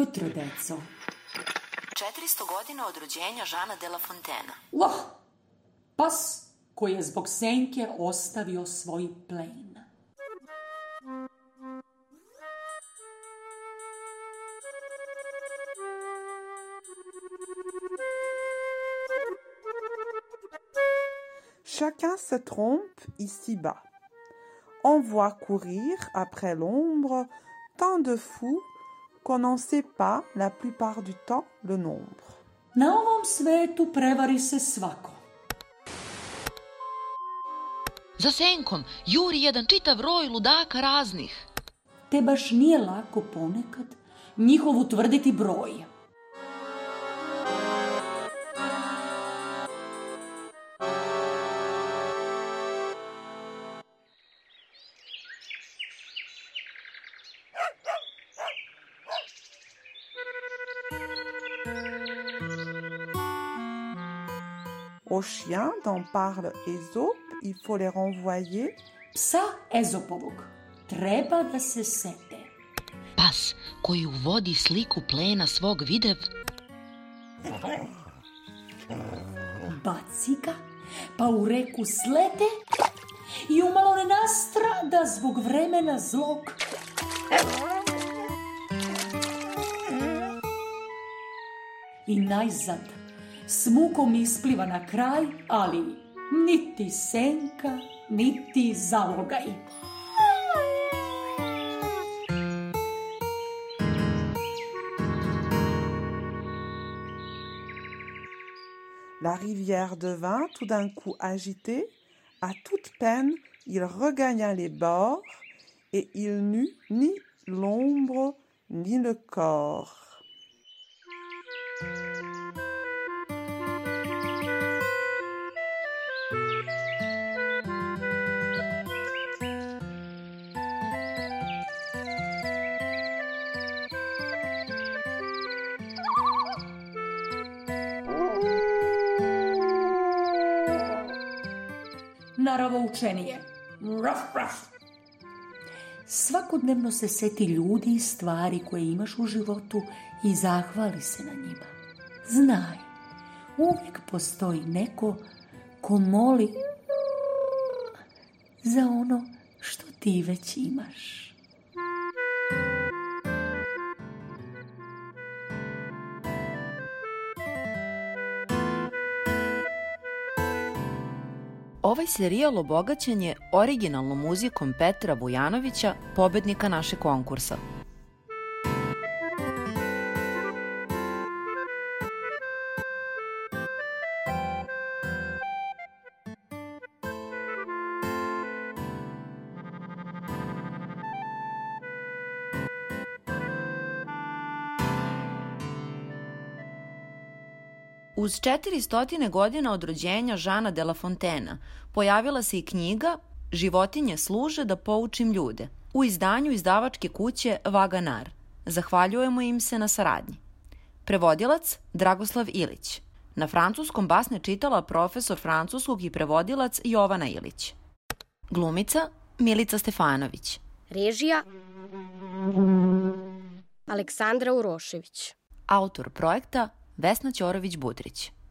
jutro, deco. 400 godina od rođenja Jeana de La Fontaine. Pas koji je zbog senke ostavio svoj plen. Chacun se trompe ici-bas. On voit courir après l'ombre tant de fous qu'on n'en sait pas la plupart du temps le nombre. Na ovom svetu prevari se svako. Za senkom juri jedan čitav roj ludaka raznih. Te baš nije lako ponekad njihov utvrditi broj. Aux chiens dont parle Ésope, il faut les renvoyer. Psa Ezopovog treba da se sete. Pas koji uvodi sliku plena svog videv. Baci ga, pa u reku slete i umalo ne nastra da zbog vremena zlog. I najzad s mukom ispliva na kraj, ali niti senka, niti zalogaj. La rivière devint tout d'un coup agitée. À toute peine, il regagna les bords et il n'eut ni l'ombre ni le corps. Naravoučenije. Svakodnevno se seti ljudi i stvari koje imaš u životu i zahvali se na njima. Znaj, uvijek postoji neko ko moli za ono što ti već imaš. Ovaj serijal obogaćen je originalnom muzikom Petra Vujanovića, pobednika našeg konkursa. Uz 400 godina od rođenja Jeana de La Fontaine pojavila se i knjiga Životinje služe da poučim ljude u izdanju izdavačke kuće Vaganar. Zahvaljujemo im se na saradnji. Prevodilac Dragoslav Ilić. Na francuskom basne čitala profesor francuskog i prevodilac Jovana Ilić. Glumica Milica Stefanović. Režija Aleksandra Urošević. Autor projekta Vesna Ćorović-Budrić.